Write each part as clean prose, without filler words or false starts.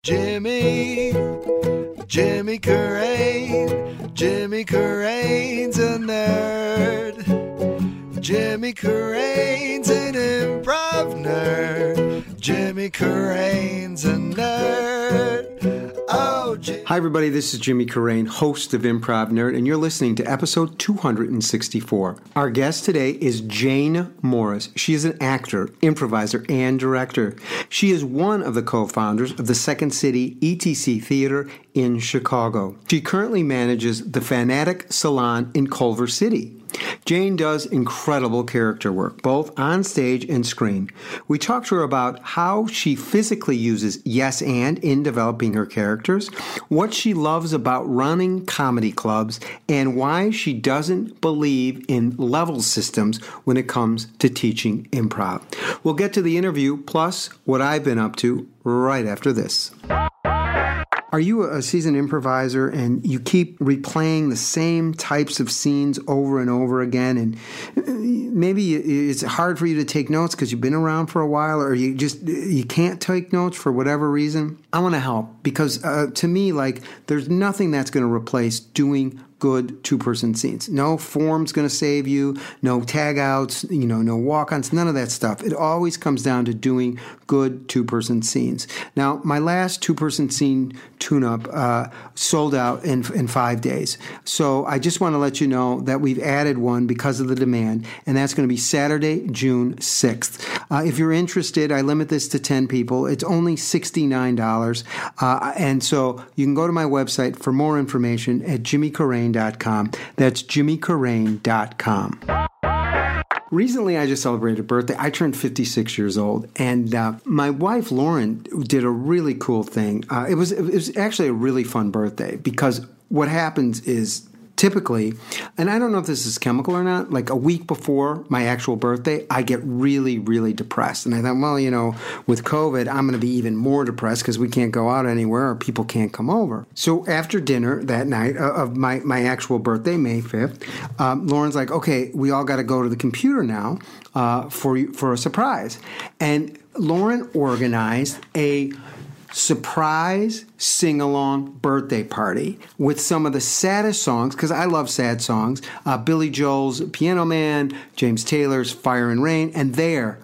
Jimmy Carrane. Jimmy Carrane's a nerd. Jimmy Carrane's an improv nerd. Jimmy Carrane's a nerd. Oh, Hi, everybody. This is Jimmy Carrane, host of Improv Nerd, and you're listening to episode 264. Our guest today is Jane Morris. She is an actor, improviser, and director. She is one of the co-founders of the Second City ETC Theater in Chicago. She currently manages the Fanatic Salon in Culver City. Jane does incredible character work, both on stage and screen. We talked to her about how she physically uses yes and in developing her characters, what she loves about running comedy clubs, and why she doesn't believe in level systems when it comes to teaching improv. We'll get to the interview, plus what I've been up to right after this. Are you a seasoned improviser and you keep replaying the same types of scenes over and over again, and maybe it's hard for you to take notes because you've been around for a while, or you can't take notes for whatever reason? I want to help because to me, there's nothing that's going to replace doing good two-person scenes. No form's going to save you, no tag-outs, no walk-ons, none of that stuff. It always comes down to doing good two-person scenes. Now, my last two-person scene tune-up sold out in 5 days. So I just want to let you know that we've added one because of the demand, and that's going to be Saturday, June 6th. If you're interested, I limit this to 10 people. It's only $69. And so you can go to my website for more information at jimmycarrane.com. That's jimmycarrane.com. Recently, I just celebrated a birthday. I turned 56 years old, and my wife, Lauren, did a really cool thing. It was actually a really fun birthday because what happens is typically, and I don't know if this is chemical or not, like a week before my actual birthday, I get really, really depressed. And I thought, well, with COVID, I'm going to be even more depressed because we can't go out anywhere or people can't come over. So after dinner that night of my actual birthday, May 5th, Lauren's like, okay, we all got to go to the computer now for a surprise. And Lauren organized a surprise sing-along birthday party with some of the saddest songs, because I love sad songs, Billy Joel's Piano Man, James Taylor's Fire and Rain, and there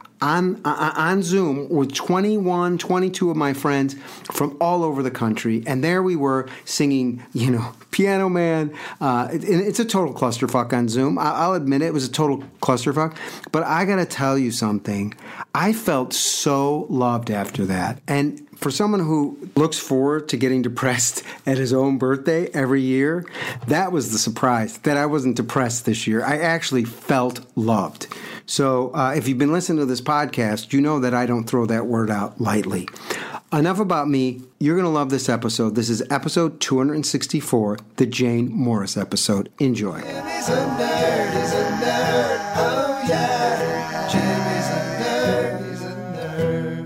on Zoom with 22 of my friends from all over the country, and there we were singing, Piano Man. It's a total clusterfuck on Zoom. I'll admit it was a total clusterfuck, but I got to tell you something. I felt so loved after that, and for someone who looks forward to getting depressed at his own birthday every year, that was the surprise, that I wasn't depressed this year. I actually felt loved. So if you've been listening to this podcast, you know that I don't throw that word out lightly. Enough about me. You're going to love this episode. This is episode 264, the Jane Morris episode. Enjoy. Jimmy's a nerd, he's a nerd, oh yeah. Jimmy's a nerd, he's a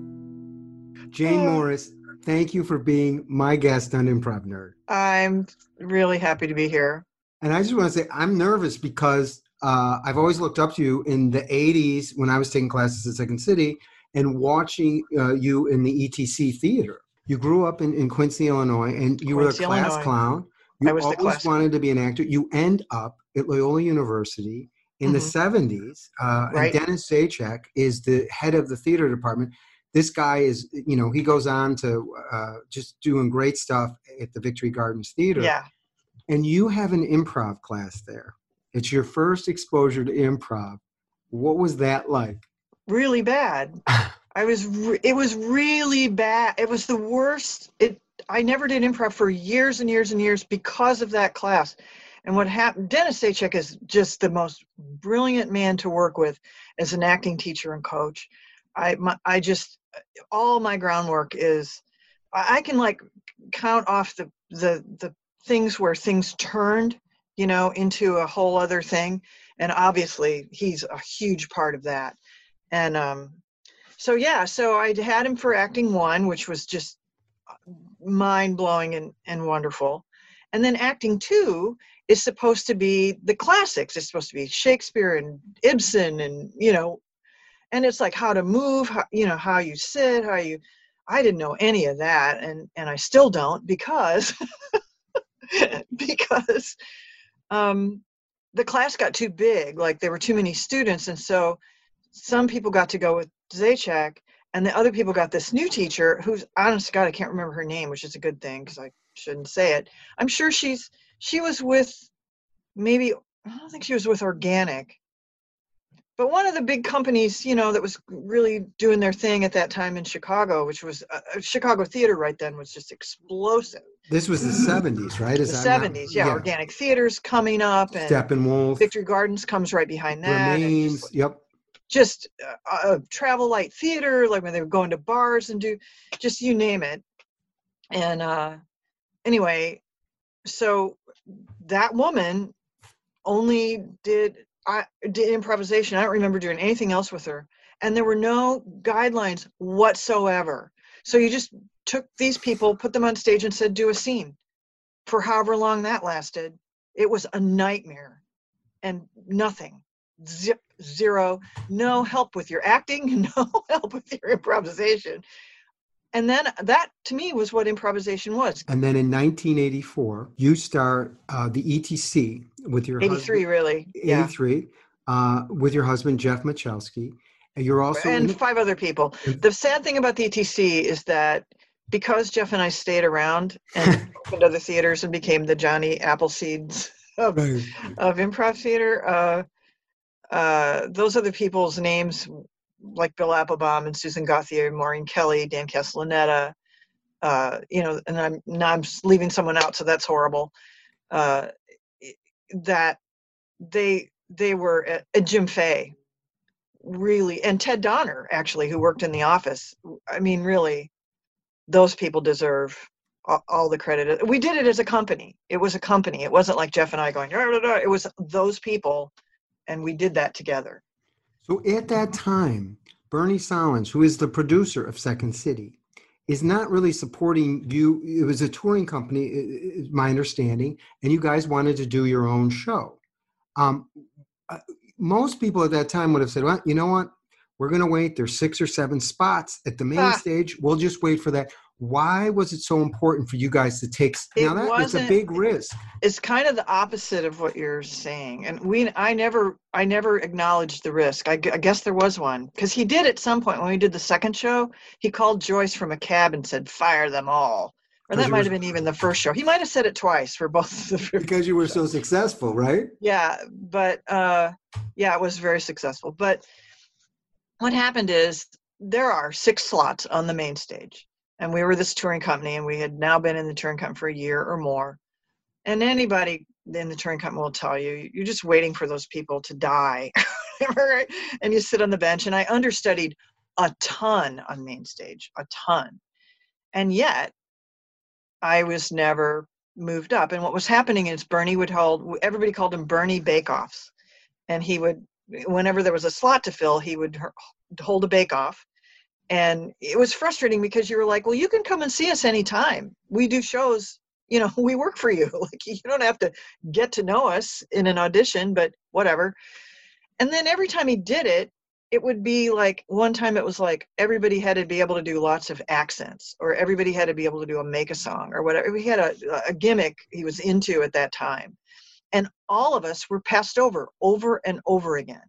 nerd. Jane Morris, thank you for being my guest on Improv Nerd. I'm really happy to be here. And I just want to say I'm nervous because I've always looked up to you in the 80s when I was taking classes at Second City and watching you in the ETC theater. You grew up in Quincy, Illinois, and you were a class clown. You always wanted to be an actor. You end up at Loyola University in the 70s. Right. And Dennis Zajac is the head of the theater department. This guy is, he goes on to just doing great stuff at the Victory Gardens Theater. Yeah. And you have an improv class there. It's your first exposure to improv. What was that like? Really bad. It was really bad. It was the worst. I never did improv for years and years and years because of that class. And what happened, Dennis Zajac is just the most brilliant man to work with as an acting teacher and coach. All my groundwork is, I can count off the things where things turned, into a whole other thing. And obviously he's a huge part of that. And so I had him for acting 1, which was just mind blowing and wonderful. And then acting 2 is supposed to be the classics. It's supposed to be Shakespeare and Ibsen and, and it's like how to move, how you sit, I didn't know any of that, and I still don't, because because the class got too big. Like, there were too many students, and so some people got to go with Zajac, and the other people got this new teacher who's, honest to God, I can't remember her name, which is a good thing because I shouldn't say it. I'm sure she was with, maybe, I don't think she was with Organic, but one of the big companies, you know, that was really doing their thing at that time in Chicago, which was Chicago theater right then was just explosive. This was the 70s, right? The 70s, yeah. Organic Theater's coming up, and Steppenwolf, Victory Gardens comes right behind that. Remains, yep. Just travel light theater, like when they were going to bars and do, just you name it. And anyway, so that woman only did improvisation. I don't remember doing anything else with her, and there were no guidelines whatsoever. So you just took these people, put them on stage, and said, do a scene for however long that lasted. It was a nightmare, and nothing. Zero, no help with your acting, no help with your improvisation. And then that, to me, was what improvisation was. And then in 1984, you start the ETC with your 83, husband. Really. 83, with your husband, Jeff Michalski. And you're also... And 5 other people. The sad thing about the ETC is that because Jeff and I stayed around and opened other theaters and became the Johnny Appleseeds of improv theater, those other people's names, like Bill Applebaum and Susan Gauthier, Maureen Kelly, Dan Castellaneta, you know, and I'm leaving someone out, so that's horrible. That they were at Jim Fay, really, and Ted Donner, actually, who worked in the office. I mean, really, those people deserve all the credit. We did it as a company. It was a company. It wasn't like Jeff and I going, "Rah, rah, rah." It was those people, and we did that together. So at that time, Bernie Sahlins, who is the producer of Second City, is not really supporting you. It was a touring company, is my understanding, and you guys wanted to do your own show. Most people at that time would have said, well, you know what? We're going to wait. There's 6 or 7 spots at the main stage. We'll just wait for that. Why was it so important for you guys to take? Now it's a big risk. It's kind of the opposite of what you're saying. And I never acknowledged the risk. I guess there was one, because he did at some point when we did the second show, he called Joyce from a cab and said, fire them all. Or that might have been even the first show. He might have said it twice for both of the because you were so successful, right? Yeah, but it was very successful. But what happened is there are 6 slots on the main stage. And we were this touring company, and we had now been in the touring company for a year or more. And anybody in the touring company will tell you, you're just waiting for those people to die. Right? And you sit on the bench. And I understudied a ton on main stage, a ton. And yet, I was never moved up. And what was happening is Bernie would everybody called him Bernie bake-offs. And he would, whenever there was a slot to fill, he would hold a bake-off. And it was frustrating because you were like, well, you can come and see us anytime. We do shows, you know, we work for you. Like, you don't have to get to know us in an audition, but whatever. And then every time he did it, it would be like, one time it was like everybody had to be able to do lots of accents, or everybody had to be able to do make a song or whatever. We had a gimmick he was into at that time. And all of us were passed over and over again,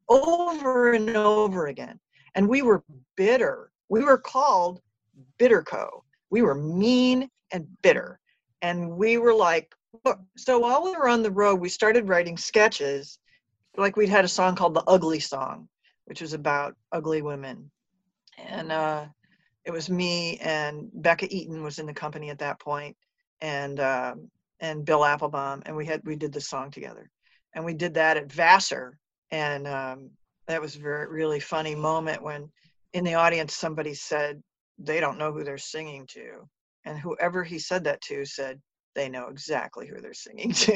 over and over again. And we were bitter. We were called Bitterco. We were mean and bitter. And we were like, look. So while we were on the road, we started writing sketches. Like, we'd had a song called The Ugly Song, which was about ugly women. And it was me, and Becca Eaton was in the company at that point, and Bill Applebaum. And we did the song together. And we did that at Vassar. And that was a really funny moment when in the audience somebody said they don't know who they're singing to. And whoever he said that to said they know exactly who they're singing to.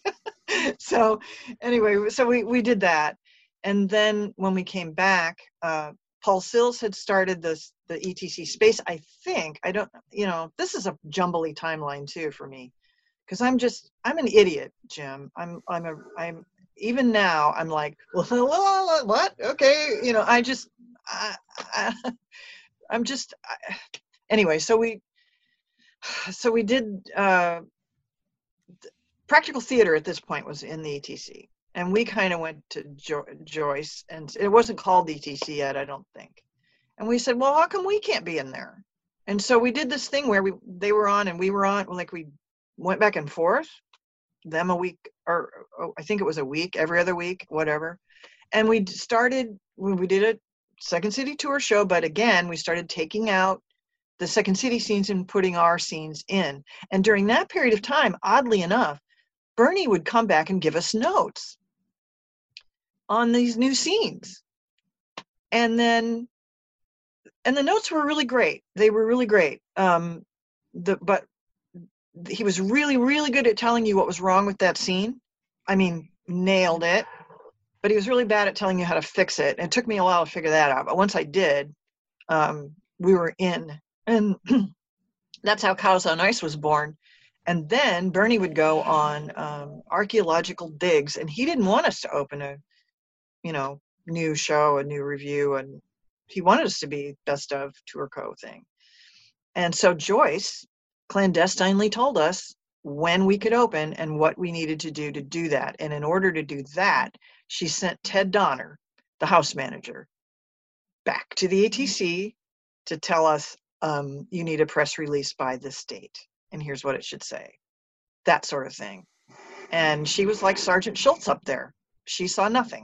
So anyway, so we did that. And then when we came back, Paul Sills had started the ETC space, I think. I don't, you know, this is a jumbly timeline too for me, because I'm an idiot, Jim. I'm even now, I'm like, what? Okay. You know, anyway, so we did practical theater at this point was in the ETC, and we kind of went to Joyce, and it wasn't called the ETC yet, I don't think. And we said, well, how come we can't be in there? And so we did this thing where they were on and we were on, like we went back and forth, them a week, or I think it was a week, every other week, whatever. And we started, when we did a Second City tour show, but again, we started taking out the Second City scenes and putting our scenes in. And during that period of time, oddly enough, Bernie would come back and give us notes on these new scenes. And the notes were really great. They were really great. But he was really, really good at telling you what was wrong with that scene. I mean, nailed it. But he was really bad at telling you how to fix it. And it took me a while to figure that out. But once I did, we were in. And that's how Cows on Ice was born. And then Bernie would go on archaeological digs. And he didn't want us to open a, new show, a new review. And he wanted us to be best of tour co thing. And so Joyce clandestinely told us when we could open and what we needed to do that. And in order to do that, she sent Ted Donner, the house manager, back to the ATC to tell us, you need a press release by this date. And here's what it should say. That sort of thing. And she was like Sergeant Schultz up there. She saw nothing.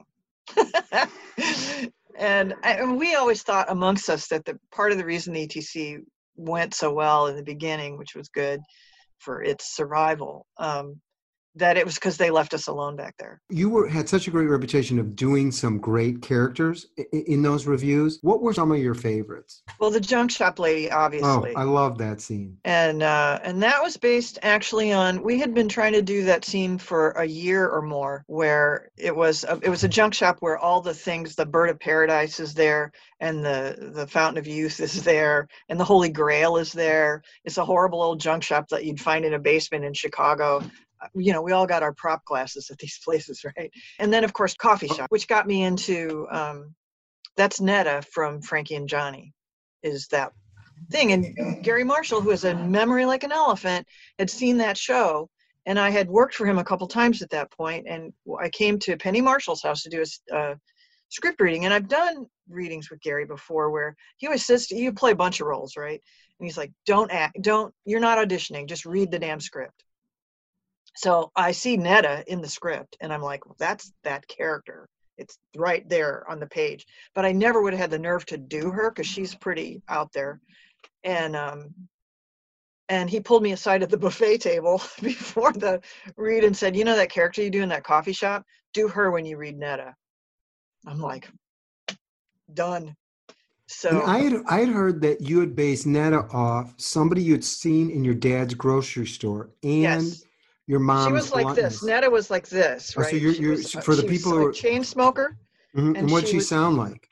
And we always thought amongst us that the part of the reason the ETC went so well in the beginning, which was good for its survival, that it was because they left us alone back there. You had such a great reputation of doing some great characters in those reviews. What were some of your favorites? Well, the junk shop lady, obviously. Oh, I love that scene. And that was based actually on, we had been trying to do that scene for a year or more, where it was a junk shop where all the things, the Bird of Paradise is there, and the Fountain of Youth is there, and the Holy Grail is there. It's a horrible old junk shop that you'd find in a basement in Chicago. We all got our prop classes at these places, right? And then, of course, Coffee Shop, which got me into, that's Netta from Frankie and Johnny, is that thing. And Gary Marshall, who has a memory like an elephant, had seen that show. And I had worked for him a couple times at that point. And I came to Penny Marshall's house to do a script reading. And I've done readings with Gary before where he always says, you play a bunch of roles, right? And he's like, you're not auditioning, just read the damn script. So I see Netta in the script, and I'm like, well, that's that character. It's right there on the page. But I never would have had the nerve to do her because she's pretty out there. And he pulled me aside at the buffet table before the read and said, that character you do in that coffee shop? Do her when you read Netta. I'm like, done. So and I had heard that you had based Netta off somebody you'd seen in your dad's grocery store, and yes. Your mom. She was like this. Netta was like this, right? So you're for the people who are a chain smoker. Mm-hmm. And what'd she sound like?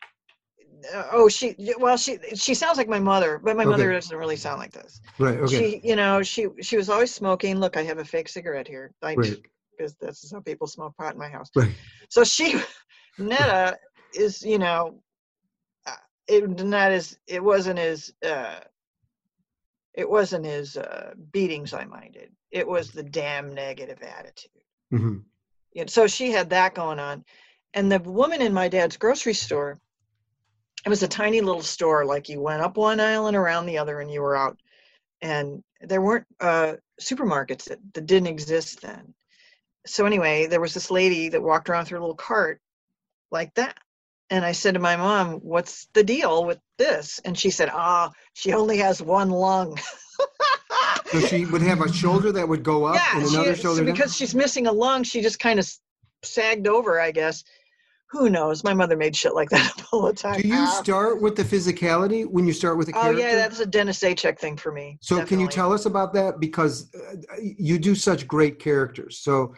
She sounds like my mother, but my mother doesn't really sound like this. Right. Okay. She was always smoking. Look, I have a fake cigarette here. Because this is how people smoke pot in my house. Right. So Netta is, it wasn't his beatings I minded. It was the damn negative attitude. Mm-hmm. So she had that going on. And the woman in my dad's grocery store, it was a tiny little store, like you went up one aisle and around the other and you were out. And there weren't supermarkets that didn't exist then. So anyway, there was this lady that walked around with her little cart like that. And I said to my mom, what's the deal with this? And she said, she only has one lung. So she would have a shoulder that would go up and another shoulder down? Because she's missing a lung, she just kind of sagged over, I guess. Who knows? My mother made shit like that up all the time. Do you start with the physicality when you start with a character? Oh, yeah, that's a Dennis Zajac thing for me. So definitely. Can you tell us about that? Because you do such great characters. So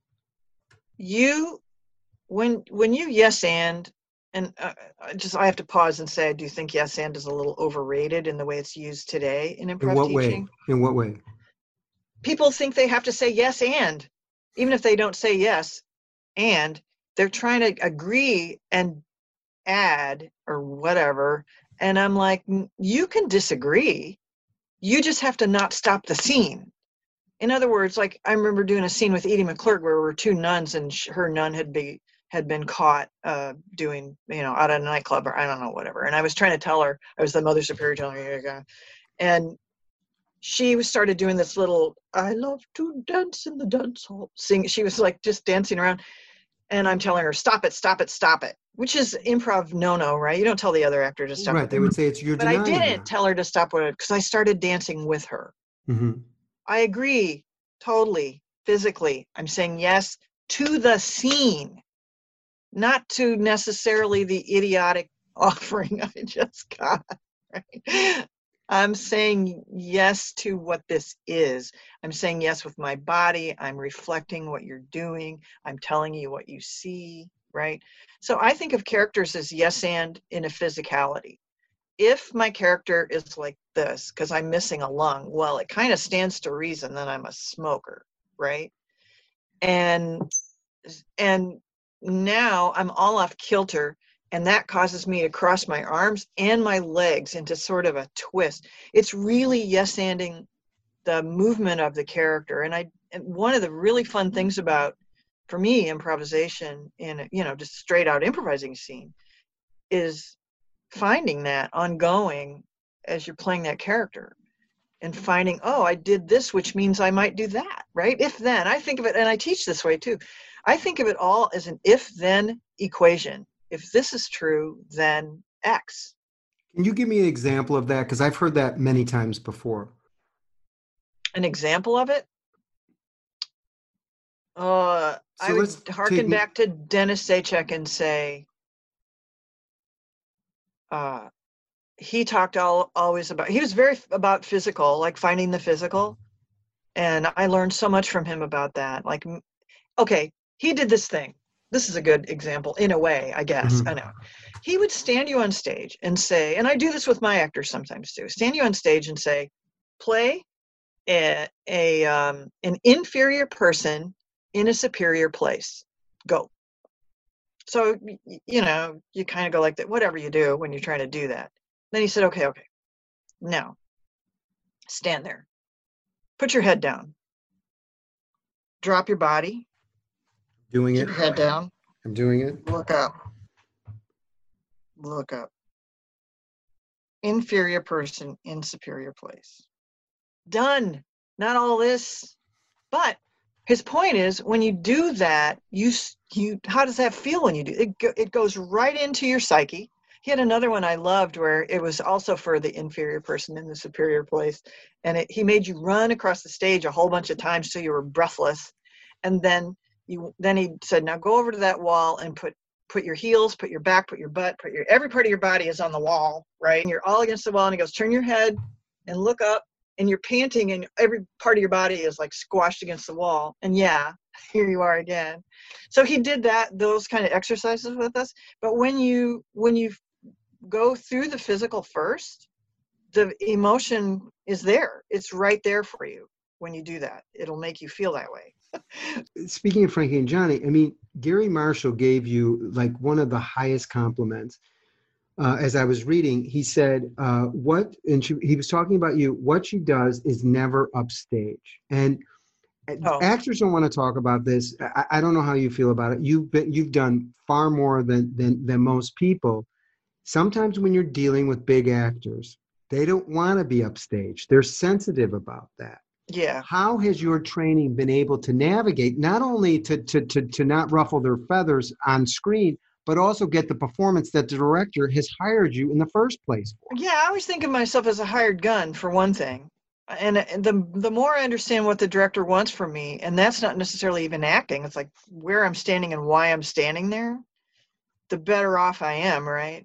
when you yes and I have to pause and say I do think yes and is a little overrated in the way it's used today in improv teaching. In what way? People think they have to say yes and, even if they don't say yes and, they're trying to agree and add or whatever And I'm like, you can disagree. You just have to not stop the scene. In other words, like I remember doing a scene with Edie McClurg where we were two nuns and her nun had been caught doing, out at a nightclub or I don't know, whatever. And I was trying to tell her, I was the Mother Superior telling her, and she started doing this little, I love to dance in the dance hall sing. She was like just dancing around. And I'm telling her, stop it, stop it, stop it, which is improv no-no, right? You don't tell the other actor to stop. Right. They would say it's your But I denying didn't that. tell her to stop with it because I started dancing with her. Mm-hmm. I agree totally, physically. I'm saying yes to the scene, not to necessarily the idiotic offering I just got. Right? I'm saying yes to what this is. I'm saying yes with my body. I'm reflecting what you're doing. I'm telling you what you see, right? So I think of characters as yes and in a physicality. If my character is like this, because I'm missing a lung, well, it kind of stands to reason that I'm a smoker, right? And now I'm all off kilter, and that causes me to cross my arms and my legs into sort of a twist. It's really yes-anding the movement of the character. And one of the really fun things about, for me, improvisation in, just straight out improvising scene is finding that ongoing as you're playing that character and finding, oh, I did this, which means I might do that, right? If then, I think of it, and I teach this way too. I think of it all as an if-then equation. If this is true, then X. Can you give me an example of that? Because I've heard that many times before. An example of it? I would harken back to Dennis Zajac and say, he talked always about, he was very about physical, like finding the physical. And I learned so much from him about that. Like, okay, he did this thing. This is a good example in a way, I guess. Mm-hmm. I know. He would stand you on stage and say, and I do this with my actors sometimes too, stand you on stage and say, play an inferior person in a superior place. Go. So, you kind of go like that, whatever you do when you're trying to do that. Then he said, okay. Now, stand there. Put your head down. Drop your body. Doing it. Keep your head down. I'm doing it. Look up. Look up. Inferior person in superior place. Done. Not all this. But his point is, when you do that, you how does that feel when you do it? It goes right into your psyche. He had another one I loved where it was also for the inferior person in the superior place. And he made you run across the stage a whole bunch of times till you were breathless. And then he said, now go over to that wall and put your heels, put your back, put your butt, every part of your body is on the wall, right? And you're all against the wall. And he goes, turn your head and look up, and you're panting and every part of your body is like squashed against the wall. And yeah, here you are again. So he did those kind of exercises with us. But when you go through the physical first, the emotion is there. It's right there for you when you do that. It'll make you feel that way. Speaking of Frankie and Johnny, I mean, Gary Marshall gave you like one of the highest compliments. As I was reading, he said, he was talking about you, what she does is never upstage. And actors don't want to talk about this. I don't know how you feel about it. You've done far more than most people. Sometimes when you're dealing with big actors, they don't want to be upstage. They're sensitive about that. Yeah. How has your training been able to navigate, not only to not ruffle their feathers on screen, but also get the performance that the director has hired you in the first place for? Yeah, I always think of myself as a hired gun, for one thing. And the more I understand what the director wants from me, and that's not necessarily even acting, it's like where I'm standing and why I'm standing there, the better off I am, right?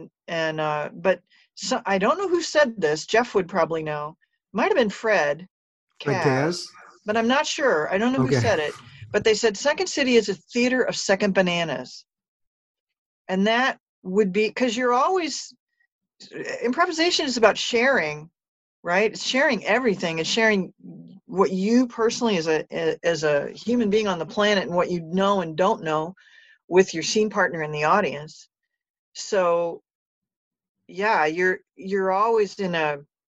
But I don't know who said this. Jeff would probably know. Might have been Fred Kaz, but I'm not sure. I don't know who said it. But they said Second City is a theater of second bananas. And that would be, because improvisation is about sharing, right? It's sharing everything. It's sharing what you personally as a human being on the planet and what you know and don't know with your scene partner in the audience. So yeah, you're always in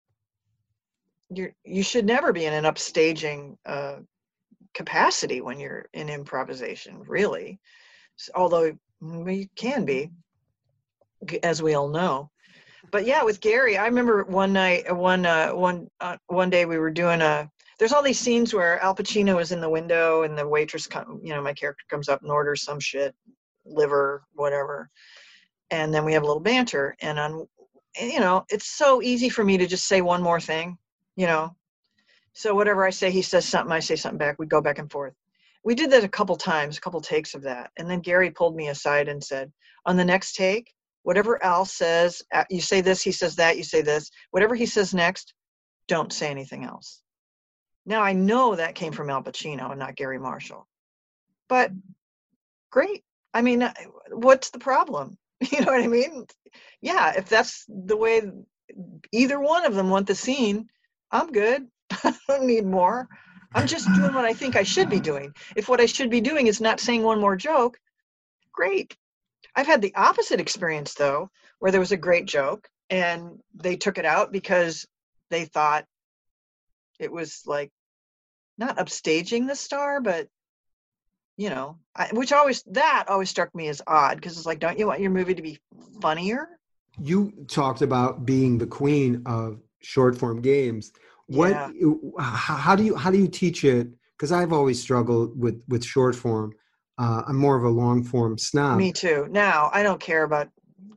you should never be in an upstaging capacity when you're in improvisation, really. Although you can be, as we all know. But yeah, with Gary, I remember one night, one day we were doing there's all these scenes where Al Pacino is in the window and the waitress, my character comes up and orders some shit, liver, whatever. And then we have a little banter. And it's so easy for me to just say one more thing, So whatever I say, he says something, I say something back. We go back and forth. We did that a couple times, a couple takes of that. And then Gary pulled me aside and said, on the next take, whatever Al says, you say this, he says that, you say this. Whatever he says next, don't say anything else. Now, I know that came from Al Pacino and not Gary Marshall. But great. I mean, what's the problem? You know what I mean? Yeah, if that's the way either one of them want the scene, I'm good. I don't need more. I'm just doing what I think I should be doing. If what I should be doing is not saying one more joke, great. I've had the opposite experience, though, where there was a great joke and they took it out because they thought it was like not upstaging the star, but which always struck me as odd, because it's like, don't you want your movie to be funnier? You talked about being the queen of short form games. Yeah. How do you teach it? Because I've always struggled with short form. I'm more of a long form snob. Me too. Now I don't care about.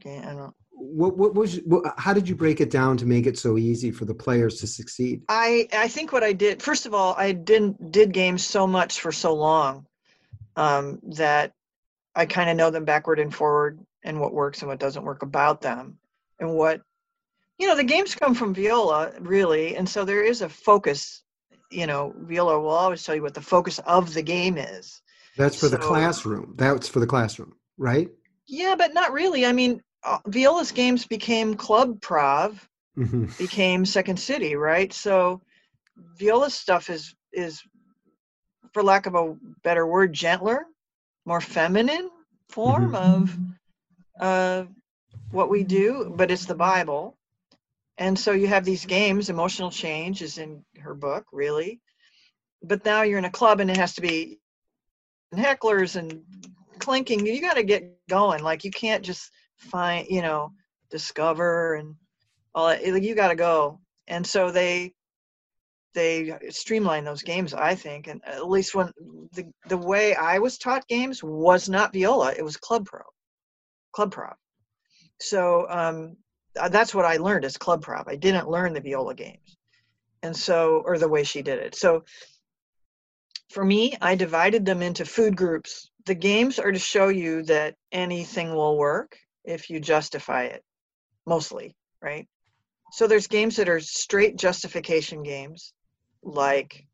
How did you break it down to make it so easy for the players to succeed? I think what I did, first of all, I did games so much for so long that I kind of know them backward and forward, and what works and what doesn't work about them, and what the games come from Viola, really, and so there is a focus. Viola will always tell you what the focus of the game is. That's for the classroom. That's for the classroom, right? Yeah, but not really. I mean, Viola's games became Club Prov, became Second City, right? So Viola's stuff is, for lack of a better word, gentler, more feminine form of what we do, but it's the Bible. And so you have these games. Emotional Change is in her book, really. But now you're in a club and it has to be hecklers and clinking. You got to get going. Like, you can't just find, discover and all that. You got to go. And so they streamline those games, I think. And at least when the way I was taught games was not Viola, it was Club Prov. So that's what I learned as Club Prov. I didn't learn the Viola games, and so, or the way she did it. So for me, I divided them into food groups. The games are to show you that anything will work if you justify it, mostly, right? So there's games that are straight justification games, like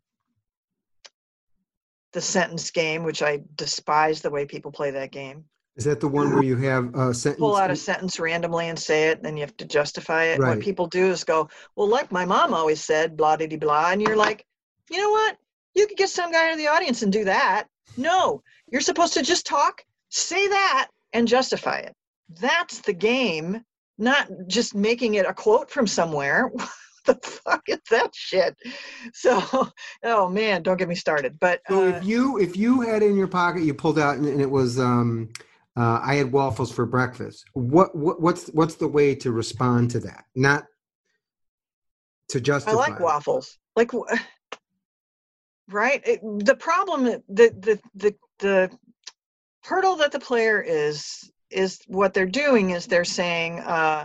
the sentence game, which I despise the way people play that game. Is that the one where you have a sentence? Pull out a sentence randomly and say it, and then you have to justify it. Right. What people do is go, well, like my mom always said, blah, blah, blah. And you're like, you know what? You could get some guy in the audience and do that. No, you're supposed to just talk, say that, and justify it. That's the game, not just making it a quote from somewhere. What the fuck is that shit? So, oh man, don't get me started. But so if you had in your pocket, you pulled out, and it was I had waffles for breakfast. What's the way to respond to that? Not to justify. I like waffles. Like, right? The problem, the hurdle that the player is what they're doing is they're saying,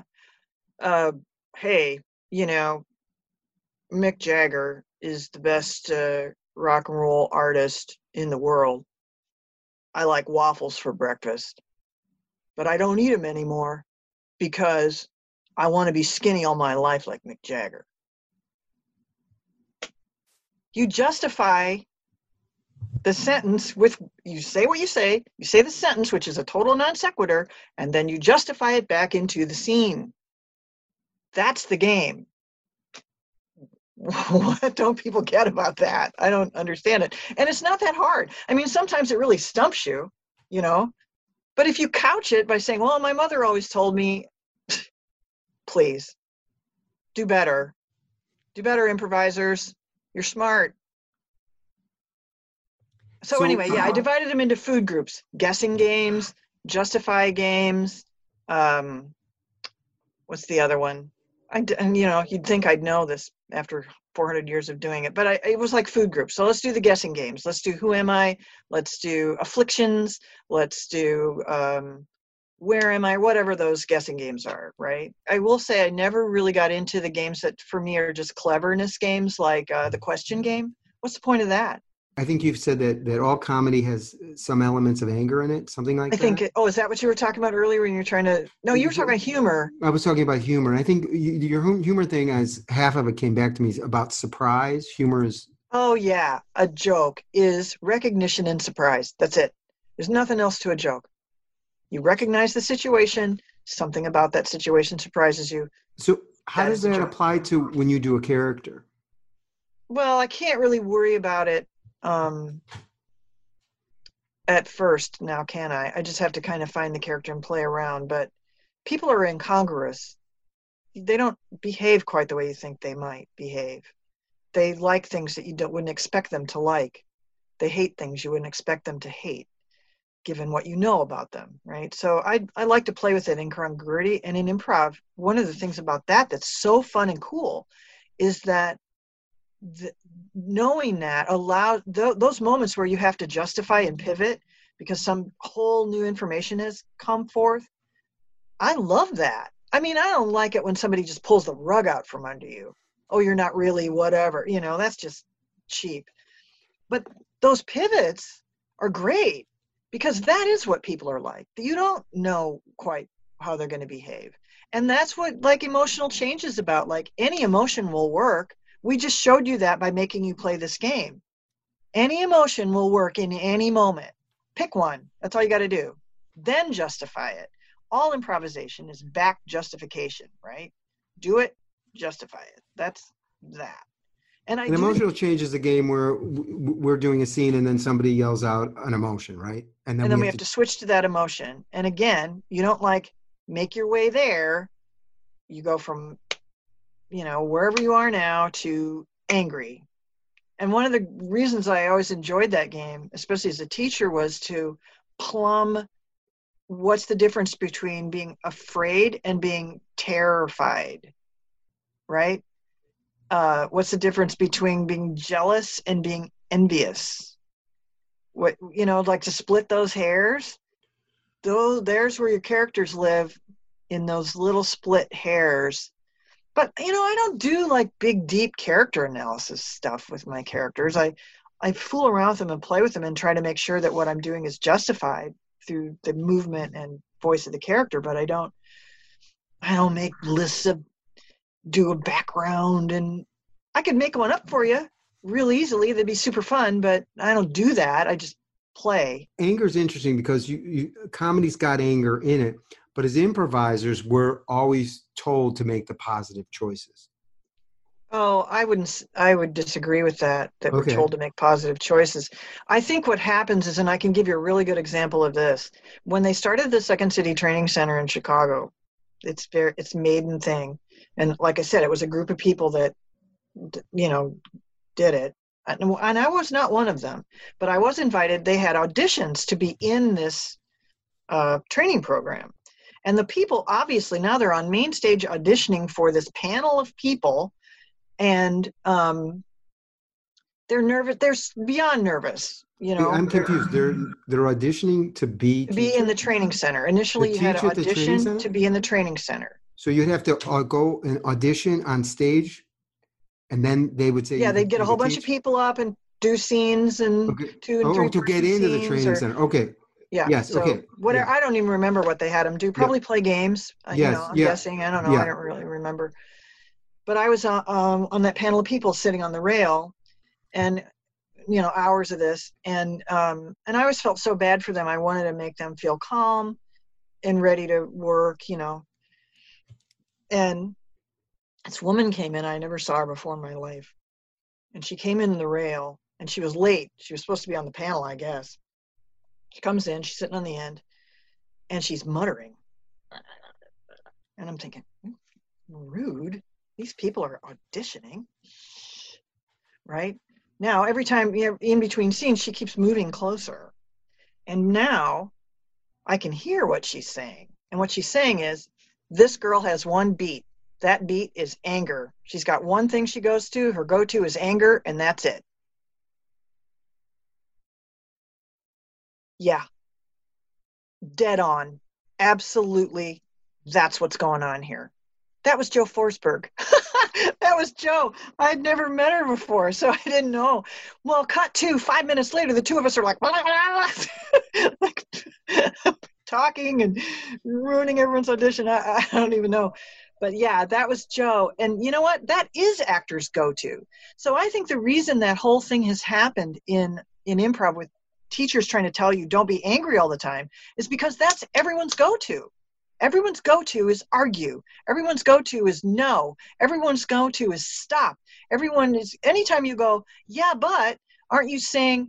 hey, Mick Jagger is the best rock and roll artist in the world. I like waffles for breakfast, but I don't eat them anymore because I want to be skinny all my life like Mick Jagger. You justify the sentence with, you say what you say the sentence, which is a total non sequitur, and then you justify it back into the scene. That's the game. What don't people get about that? I don't understand it. And it's not that hard. I mean, sometimes it really stumps you, but if you couch it by saying, well, my mother always told me, please do better. Do better, improvisers. You're smart. So anyway, yeah, I divided them into food groups: guessing games, justify games. What's the other one? And you'd think I'd know this after 400 years of doing it, but it was like food groups. So let's do the guessing games. Let's do Who Am I? Let's do Afflictions. Let's do Where Am I? Whatever those guessing games are, right? I will say I never really got into the games that for me are just cleverness games, like the question game. What's the point of that? I think you've said that all comedy has some elements of anger in it, something like I that. think, is that what you were talking about earlier when you're trying to, no, you were talking about humor. I was talking about humor. And I think your humor thing, as half of it came back to me, is about surprise. Humor is. Oh, yeah. A joke is recognition and surprise. That's it. There's nothing else to a joke. You recognize the situation, something about that situation surprises you. So how does that apply to when you do a character? Well, I can't really worry about it at first now, can I? I just have to kind of find the character and play around. But people are incongruous. They don't behave quite the way you think they might behave. They like things that you wouldn't expect them to like. They hate things you wouldn't expect them to hate, given what you know about them, right? So I like to play with that incongruity. And in improv, one of the things about that that's so fun and cool is that knowing that allows those moments where you have to justify and pivot because some whole new information has come forth. I love that. I mean, I don't like it when somebody just pulls the rug out from under you. Oh, you're not really whatever. That's just cheap. But those pivots are great because that is what people are like. You don't know quite how they're going to behave. And that's what like emotional change is about. Like any emotion will work. We just showed you that by making you play this game. Any emotion will work in any moment. Pick one. That's all you got to do. Then justify it. All improvisation is back justification, right? Do it, justify it. That's that. And emotional change is a game where we're doing a scene and then somebody yells out an emotion, right? And then we have to switch to that emotion. And again, you don't make your way there. You go from wherever you are now to angry. And one of the reasons I always enjoyed that game, especially as a teacher, was to plumb what's the difference between being afraid and being terrified, right? What's the difference between being jealous and being envious? What, like to split those hairs, there's where your characters live, in those little split hairs. But, I don't do like big, deep character analysis stuff with my characters. I fool around with them and play with them and try to make sure that what I'm doing is justified through the movement and voice of the character. But I don't make lists of do a background, and I could make one up for you real easily. That'd be super fun, but I don't do that. I just play. Anger is interesting because comedy's got anger in it. But as improvisers, we're always told to make the positive choices. Oh, I would disagree with that we're told to make positive choices. I think what happens is, and I can give you a really good example of this, when they started the Second City Training Center in Chicago, it's maiden thing. And like I said, it was a group of people that, did it. And I was not one of them, but I was invited. They had auditions to be in this training program. And the people, obviously, now they're on main stage auditioning for this panel of people. And they're nervous. They're beyond nervous. I'm confused. They're auditioning to be in the training center. Initially, you had to audition to be in the training center. So you'd have to go and audition on stage, and then they would say, "Yeah, they'd get a whole bunch of people up and do scenes and 2 and 3 to get into the training center." Okay. Yeah. Yes. So okay. Whatever. Yeah. I don't even remember what they had them do. Probably play games. Yes. I'm guessing. I don't know. I don't really remember. But I was on that panel of people sitting on the rail, and hours of this, and I always felt so bad for them. I wanted to make them feel calm and ready to work. And this woman came in. I never saw her before in my life, and she came in the rail, and she was late. She was supposed to be on the panel, I guess. She comes in, she's sitting on the end, and she's muttering. And I'm thinking, Rude. These people are auditioning. Right? Now, every time in between scenes, she keeps moving closer. And now I can hear what she's saying. And what she's saying is, this girl has one beat. That beat is anger. She's got one thing she goes to. Her go-to is anger, and that's it. Yeah. Dead on. Absolutely. That's what's going on here. That was Jo Forsberg. That was Jo. I'd never met her before, so I didn't know. Well, cut to 5 minutes later, the two of us are like, like talking and ruining everyone's audition. I don't even know. But yeah, that was Jo. And you know what? That is actors' go-to. So I think the reason that whole thing has happened in improv with teachers trying to tell you don't be angry all the time is because that's everyone's go-to. Everyone's go-to is argue. Everyone's go-to is no. Everyone's go-to is stop. Anytime you go, yeah, but aren't you saying,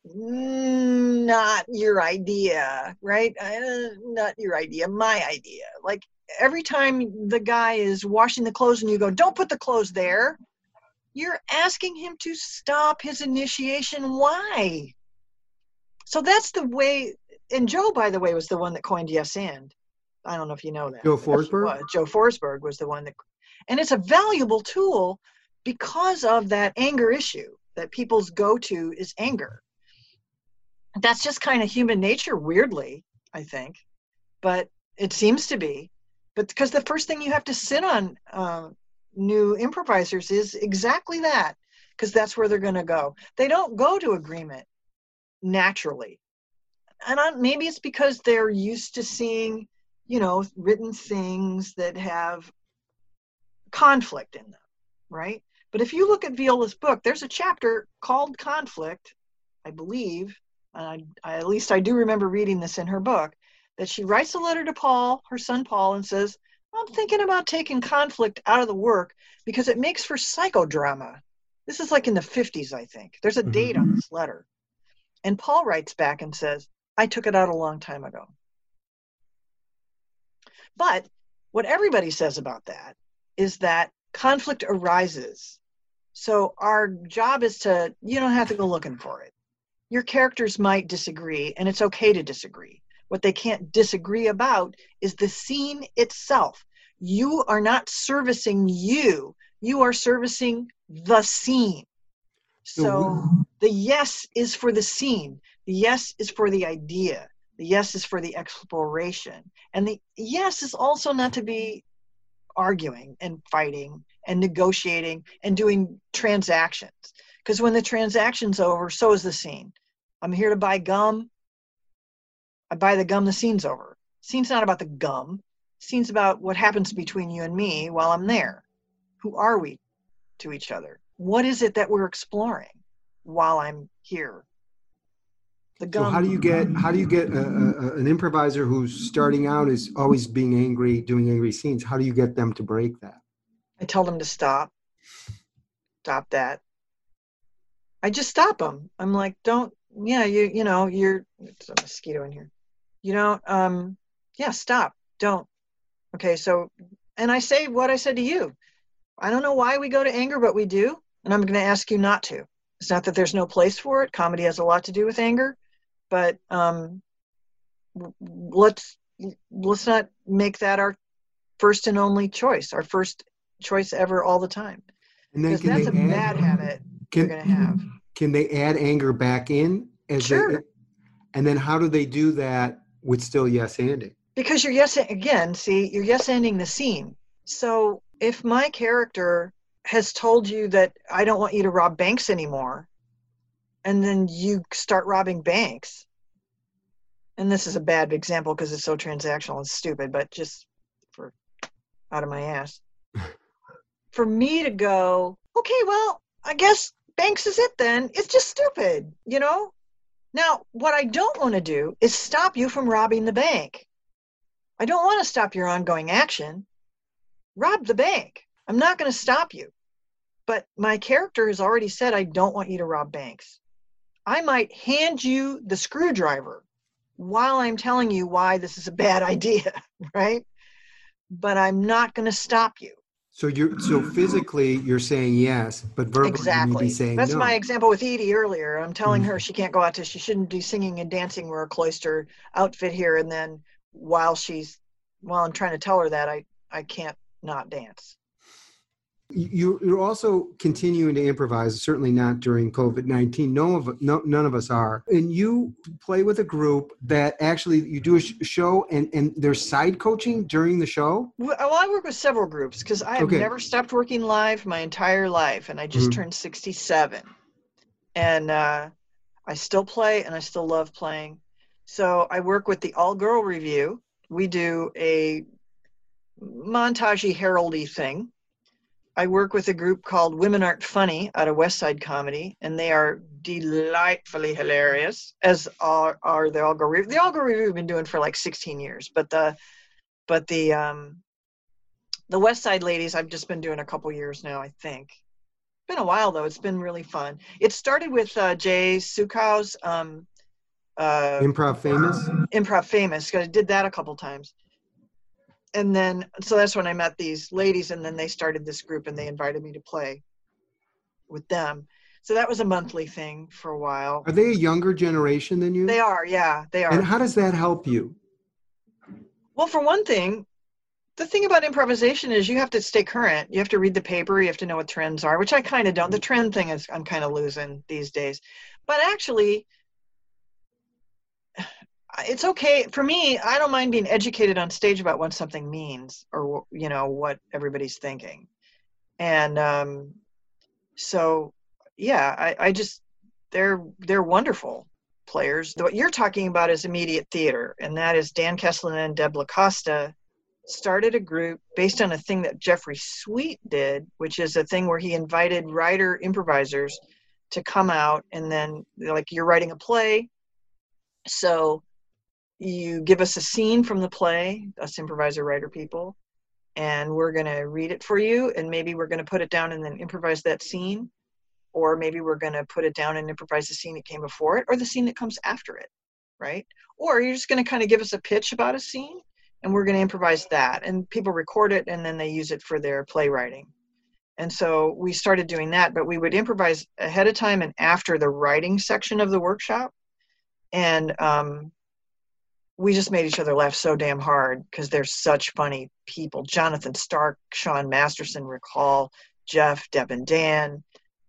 not your idea, right? Not your idea, my idea. Like every time the guy is washing the clothes and you go, don't put the clothes there, you're asking him to stop his initiation. Why? So that's the way, and Jo, by the way, was the one that coined yes and. I don't know if you know that. Jo Forsberg? Jo Forsberg was the one that, and it's a valuable tool because of that anger issue, that people's go-to is anger. That's just kind of human nature, weirdly, I think, but it seems to be. But because the first thing you have to sit on new improvisers is exactly that, because that's where they're going to go. They don't go to agreement naturally. And maybe it's because they're used to seeing, written things that have conflict in them, right? But if you look at Viola's book, there's a chapter called Conflict, I believe, at least I do remember reading this in her book, that she writes a letter to Paul, her son Paul, and says, I'm thinking about taking conflict out of the work because it makes for psychodrama. This is like in the 50s, I think. There's a date on this letter. And Paul writes back and says, I took it out a long time ago. But what everybody says about that is that conflict arises. So our job is you don't have to go looking for it. Your characters might disagree, and it's okay to disagree. What they can't disagree about is the scene itself. You are not servicing you. You are servicing the scene. So the yes is for the scene. The yes is for the idea. The yes is for the exploration. And the yes is also not to be arguing and fighting and negotiating and doing transactions. Because when the transaction's over, so is the scene. I'm here to buy gum. I buy the gum, the scene's over. Scene's not about the gum. Scene's about what happens between you and me while I'm there. Who are we to each other? What is it that we're exploring while I'm here? The gum. So how do you get an improviser who's starting out is always being angry, doing angry scenes? How do you get them to break that? I tell them to stop that. I just stop them. I'm like, don't, you're, there's a mosquito in here. Stop, don't. Okay, so, and I say what I said to you. I don't know why we go to anger, but we do. And I'm going to ask you not to. It's not that there's no place for it. Comedy has a lot to do with anger, but let's not make that our first and only choice, our first choice ever all the time. Because that's a bad habit you're going to have. Can they add anger back in? Sure. And then how do they do that with still yes-anding? Because you're yes-anding the scene. So if my character has told you that I don't want you to rob banks anymore, and then you start robbing banks, and this is a bad example because it's so transactional and stupid, but just for out of my ass. For me to go, okay, well, I guess banks is it then. It's just stupid, Now, what I don't want to do is stop you from robbing the bank. I don't want to stop your ongoing action. Rob the bank. I'm not going to stop you. But my character has already said, I don't want you to rob banks. I might hand you the screwdriver while I'm telling you why this is a bad idea, right? But I'm not going to stop you. So physically you're saying yes, but verbally you may be Exactly. saying That's my no. example with Edie earlier. I'm telling Mhm. her she can't go out to, she shouldn't be singing and dancing, wear a cloister outfit here. And then while I'm trying to tell her that, I can't not dance. You're also continuing to improvise, certainly not during COVID-19. None of us are. And you play with a group that actually you do a show and there's side coaching during the show? Well, I work with several groups because I have Okay. never stopped working live my entire life. And I just Mhm. turned 67. And I still play and I still love playing. So I work with the All Girl Review. We do a montagey heraldy thing. I work with a group called Women Aren't Funny out of West Side Comedy, and they are delightfully hilarious, as are the All Girl Review. The All Girl Review we've been doing for like 16 years, but the West Side ladies I've just been doing a couple years now, I think. Been a while though. It's been really fun. It started with Jay Sukow's Improv Famous? Improv Famous, because I did that a couple times. And then, so that's when I met these ladies, and then they started this group and they invited me to play with them. So that was a monthly thing for a while. Are they a younger generation than you? They are, yeah, they And are. how does that help you? Well, for one thing, the thing about improvisation is you have to stay current. You have to read the paper. You have to know what trends are, which I kind of don't. The trend thing is I'm kind of losing these days. But actually, it's okay for me. I don't mind being educated on stage about what something means, or what everybody's thinking. And so yeah, I just they're wonderful players. What you're talking about is immediate theater, and that is Dan Kesselman and Deb LaCosta started a group based on a thing that Jeffrey Sweet did, which is a thing where he invited writer improvisers to come out, and then like you're writing a play, so you give us a scene from the play, us improviser writer people, and we're going to read it for you, and maybe we're going to put it down and then improvise that scene, or maybe we're going to put it down and improvise the scene that came before it or the scene that comes after it, right? Or you're just going to kind of give us a pitch about a scene and we're going to improvise that, and people record it and then they use it for their playwriting. And so we started doing that, but we would improvise ahead of time and after the writing section of the workshop. And we just made each other laugh so damn hard because they're such funny people. Jonathan Stark, Sean Masterson, Rick Hall, Jeff, Deb and Dan,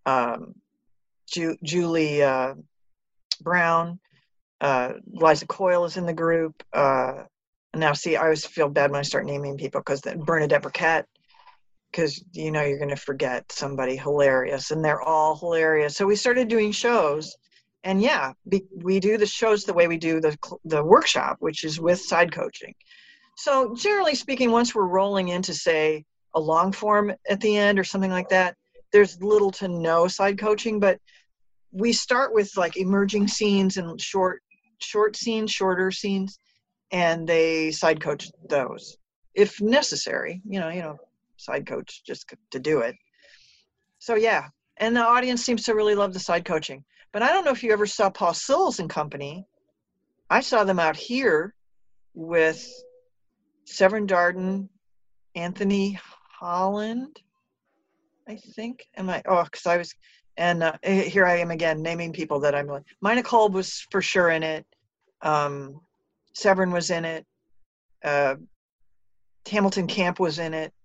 Julie Brown, Liza Coyle is in the group. Now, see, I always feel bad when I start naming people because Bernadette Burkett, because you're going to forget somebody hilarious, and they're all hilarious. So we started doing shows, and yeah, we do the shows the way we do the workshop, which is with side coaching. So generally speaking, once we're rolling into, say, a long form at the end or something like that, there's little to no side coaching, but we start with like emerging scenes and short scenes, shorter scenes, and they side coach those if necessary, side coach just to do it. So yeah, and the audience seems to really love the side coaching. But I don't know if you ever saw Paul Sills and Company. I saw them out here with Severin Darden, Anthony Holland, I think. Because I was, and here I am again naming people that I'm like. Mina Kolb was for sure in it. Severin was in it. Hamilton Camp was in it.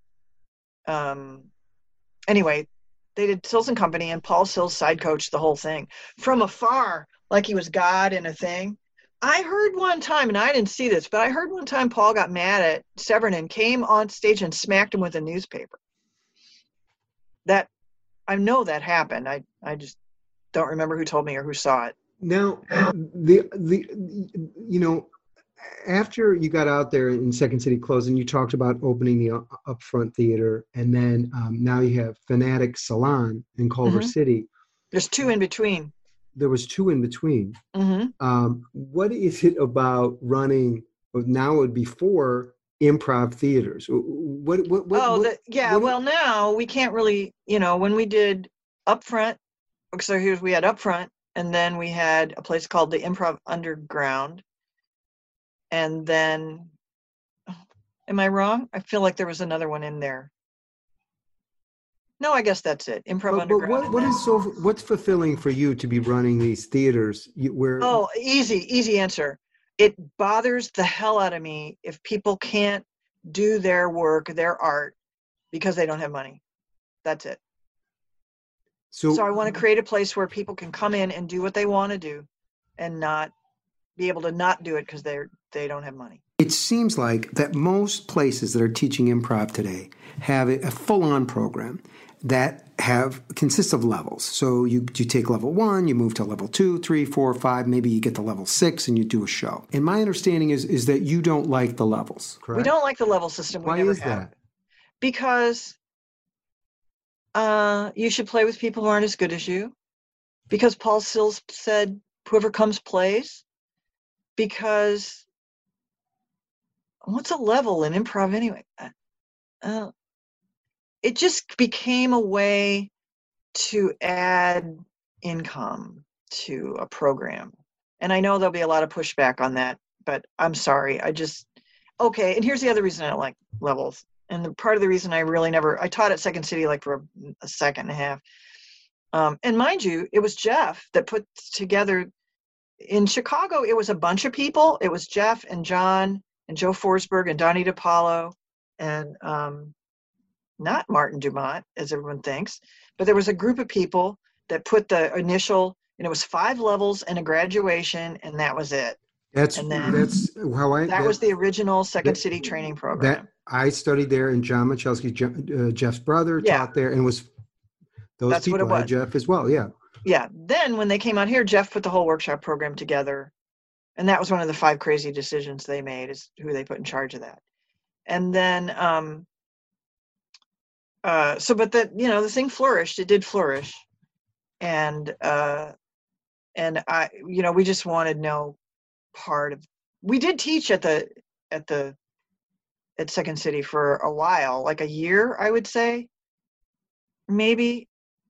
Anyway, they did Sills and Company, and Paul Sills side coached the whole thing from afar, like he was God in a thing. I heard one time, and I didn't see this, but I heard one time Paul got mad at Severin and came on stage and smacked him with a newspaper. That I know that happened. I just don't remember who told me or who saw it. Now, after you got out there in Second City Closing, you talked about opening the Upfront Theater, and then now you have Fanatic Salon in Culver City. There's two in between. There was two in between. Mm-hmm. What is it about running? Now it would be 4 improv theaters. Well, now we can't really, when we did Upfront. So we had Upfront, and then we had a place called the Improv Underground. And then, am I wrong? I feel like there was another one in there. No, I guess that's it. Improv But Underground. what's fulfilling for you to be running these theaters where Oh, easy answer. It bothers the hell out of me if people can't do their work, their art, because they don't have money. That's it. So I want to create a place where people can come in and do what they want to do and not be able to not do it because they don't have money. it seems like that most places that are teaching improv today have a full-on program that consists of levels. So you take level 1, you move to level 2, 3, 4, 5, maybe you get to level 6 and you do a show. And my understanding is that you don't like the levels, correct? We don't like the level system. Why is that? Because you should play with people who aren't as good as you. Because Paul Sills said, whoever comes plays. Because what's a level in improv anyway? It just became a way to add income to a program. And I know there'll be a lot of pushback on that, but I'm sorry. Okay, and here's the other reason I don't like levels. And part of the reason I taught at Second City like for a second and a half. And mind you, it was Jeff that put together, in Chicago, it was a bunch of people. It was Jeff and John and Joe Forsberg and Donnie DiPaolo and not Martin Dumont, as everyone thinks, but there was a group of people that put the initial, and it was 5 levels and a graduation, and that was it. That was the original Second City training program. I studied there, and John Michalski, Jeff's brother, taught there, and that's people. What it was. Jeff as well, yeah. Yeah. Then when they came out here, Jeff put the whole workshop program together, and that was one of the 5 crazy decisions they made, is who they put in charge of that. And then, the thing flourished. It did flourish, and we just wanted no part of. We did teach at Second City for a while, like a year, I would say. Maybe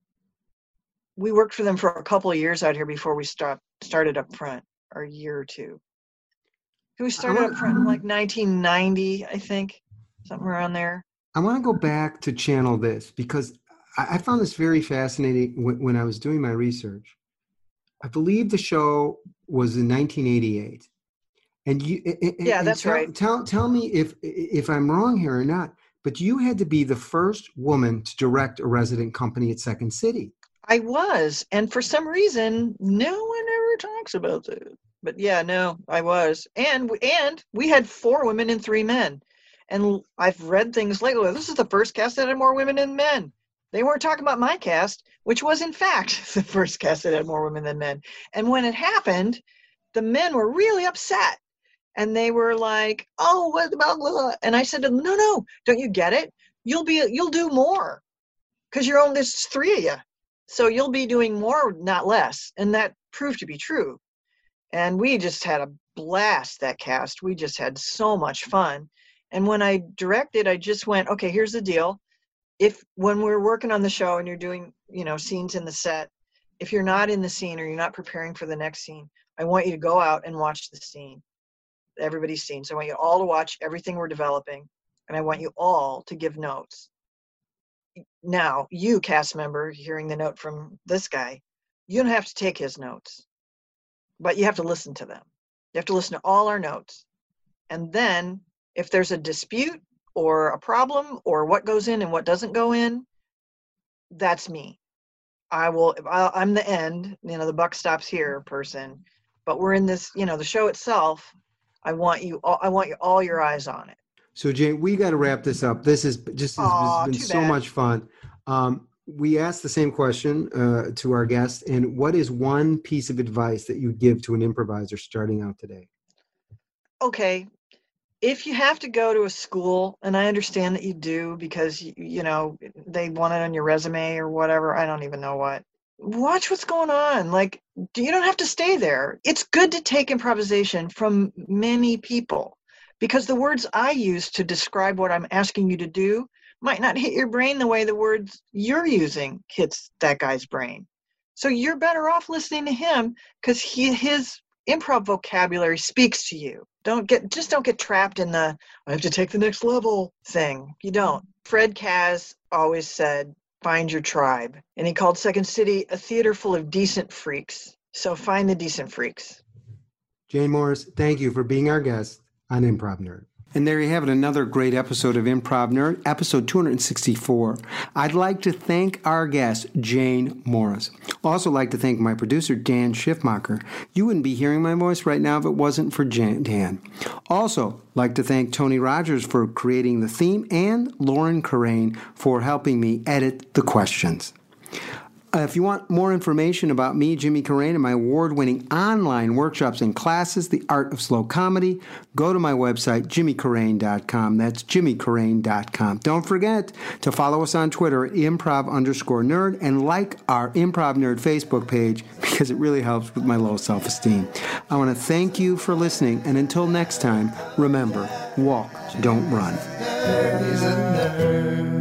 we worked for them for a couple of years out here before we started up front, or a year or two. We started up front in like 1990, I think, something around there. I want to go back to channel this because I found this very fascinating when I was doing my research. I believe the show was in 1988. And that's right. Tell me if I'm wrong here or not, but you had to be the first woman to direct a resident company at Second City. I was, and for some reason, no one ever talks about it. But yeah, no, I was, and we had 4 women and 3 men. And I've read things lately. This is the first cast that had more women than men. They weren't talking about my cast, which was in fact the first cast that had more women than men. And when it happened, the men were really upset. And they were like, "Oh, what about blah?" And I said to them, "No, don't you get it? You'll do more, because there's 3 of you, so you'll be doing more, not less." And that proved to be true. And we just had a blast, that cast. We just had so much fun. And when I directed, I just went, okay, here's the deal. When we're working on the show and you're doing, scenes in the set, if you're not in the scene or you're not preparing for the next scene, I want you to go out and watch the scene, everybody's scene. So I want you all to watch everything we're developing, and I want you all to give notes. Now, you cast member hearing the note from this guy, you don't have to take his notes, but you have to listen to them. You have to listen to all our notes. And then if there's a dispute or a problem or what goes in and what doesn't go in, that's me. I'm the end, the buck stops here person, but we're in this, the show itself. I want you all your eyes on it. So Jane, we got to wrap this up. This has been so much fun. We asked the same question to our guest, and what is one piece of advice that you give to an improviser starting out today? Okay. If you have to go to a school, and I understand that you do because, they want it on your resume or whatever, I don't even know what. Watch what's going on. Like, you don't have to stay there. It's good to take improvisation from many people, because the words I use to describe what I'm asking you to do might not hit your brain the way the words you're using hits that guy's brain. So you're better off listening to him, because his improv vocabulary speaks to you. Don't get trapped in the I have to take the next level thing. You don't. Fred Kaz always said, find your tribe. And he called Second City a theater full of decent freaks. So find the decent freaks. Jane Morris, thank you for being our guest on Improv Nerd. And there you have it, another great episode of Improv Nerd, episode 264. I'd like to thank our guest, Jane Morris. Also like to thank my producer, Dan Schiffmacher. You wouldn't be hearing my voice right now if it wasn't for Dan. Also like to thank Tony Rogers for creating the theme and Lauren Corain for helping me edit the questions. If you want more information about me, Jimmy Corain, and my award-winning online workshops and classes, The Art of Slow Comedy, go to my website, jimmycorain.com. That's jimmycorain.com. Don't forget to follow us on Twitter at improv_nerd and like our Improv Nerd Facebook page because it really helps with my low self-esteem. I want to thank you for listening, and until next time, remember, walk, don't run. Nerd is a nerd.